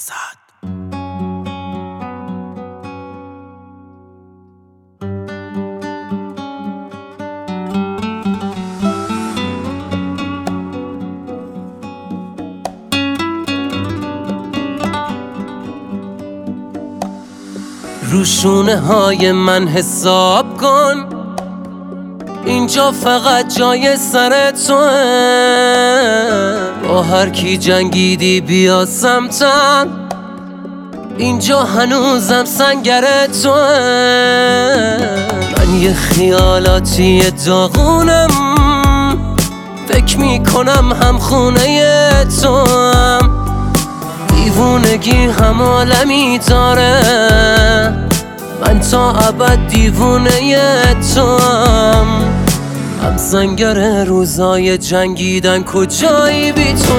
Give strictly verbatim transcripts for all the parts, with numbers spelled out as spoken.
اسد. روشونه های من حساب کن، اینجا فقط جای سر توه. با هر کی جنگیدی بیا سمتم، اینجا هنوزم سنگر توه. من یه خیالاتی داغونم، فکر میکنم هم خونه توام. دیوونگی هم عالمی داره، من تا ابد دیوونه توام. هم سنگر روزای جنگیدن، کجایی بی تو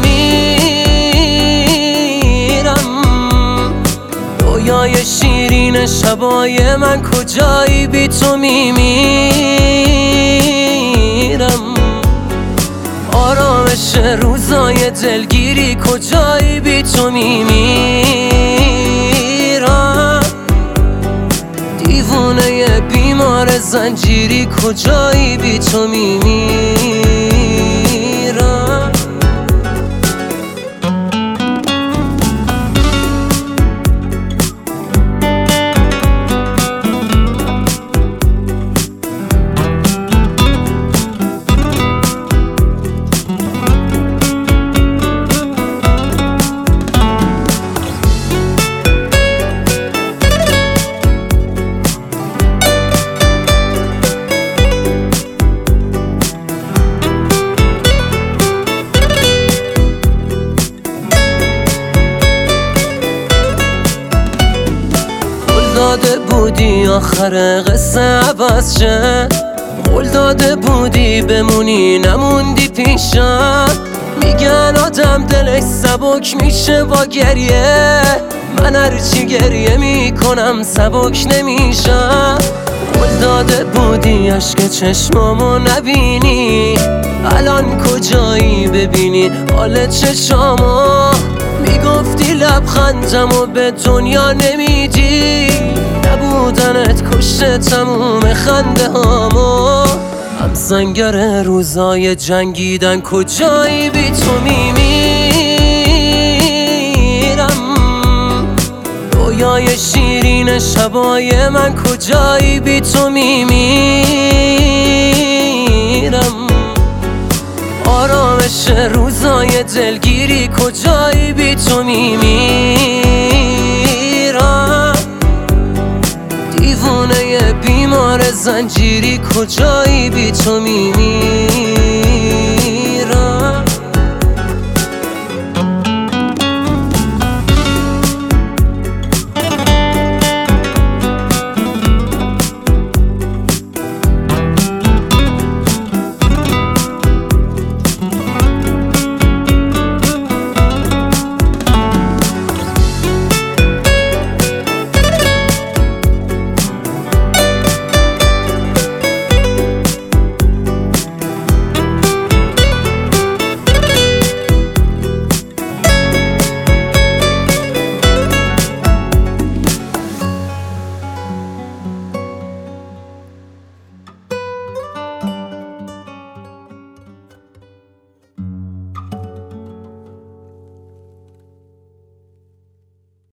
میمیرم. رویای شیرین شبای من، کجایی بی تو میمیرم. آرامش روزای دلگیری، کجایی بی تو میمیرم. دیوونه بیمار زنجیری، کجایی بی تو میمیرم. داده بودی آخر قصه عوض شه، قول داده بودی بمونی نموندی پیشم. میگن آدم دلش سبک میشه با گریه، من هرچی گریه میکنم سبک نمیشم. قول داده بودی عشق چشمامو نبینی، الان کجایی ببینی حال چشامو. میگفتی لبخندمو به دنیا نمیدی، نبودنت کشته تموم خنده هامو. هم سنگر روزای جنگیدن، کجایی بی تو میمیرم. رویای شیرین شبای من، کجایی بی تو میمیرم. آرامش روزای دلگیری، کجایی بی تو میمیرم. دیوونه بیمار زنجیری، کجایی بی تو میمیرم.